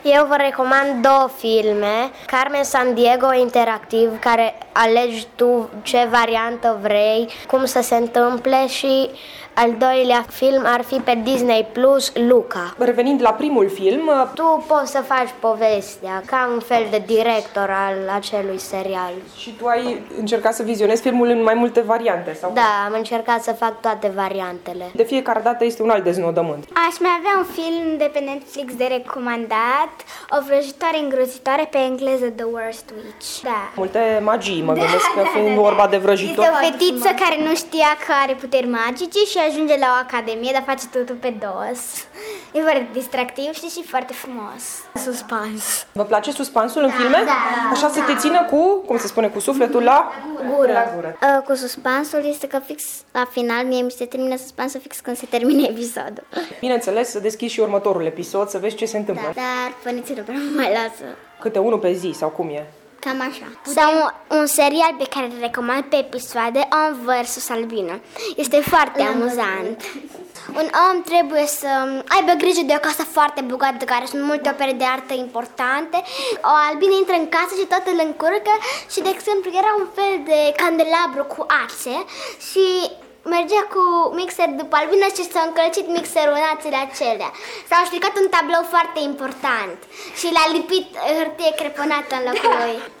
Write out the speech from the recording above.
Eu vă recomand două filme, Carmen Sandiego interactiv, care alegi tu ce variantă vrei, cum să se întâmple, și al doilea film ar fi pe Disney Plus, Luca. Revenind la primul film, Tu poți să faci povestea ca un fel de director al acelui serial. și tu ai încercat să vizionezi filmul în mai multe variante, sau? Da, am încercat să fac toate variantele. De fiecare dată este un alt deznodământ. Aș mai avea un film de pe Netflix de recomandat, O vrăjitoare îngrozitoare, pe engleză The Worst Witch. Da. Multe magii, mă gândesc că fiind vorba de vrăjitor. Este o fetiță care nu știa că are puteri magice și ajunge la o academie, dar face totul pe dos. E foarte distractiv și foarte frumos. Suspans. Vă place suspansul în filme? Așa să te țină cu, cum se spune, cu sufletul la gură. Cu suspansul este că fix la final mie mi se termină suspansul fix când se termine episodul. Bineînțeles, să deschizi și următorul episod, să vezi ce se întâmplă. Dar părinții nu prea mă mai lasă. Câte unul pe zi, sau cum e? Cam așa. Sau un serial pe care îl recomand pe episoade, Om vs. Albino. Este foarte amuzant. Un om trebuie să aibă grijă de o casă foarte bogată, de care sunt multe opere de artă importante. O albină intră în casă și toată îl încurcă și, de exemplu, era un fel de candelabru cu ațe și mergea cu mixer după albină și s-a încălcit mixerul în ațele acelea. S-a stricat un tablou foarte important și l-a lipit hârtie creponată în locul lui.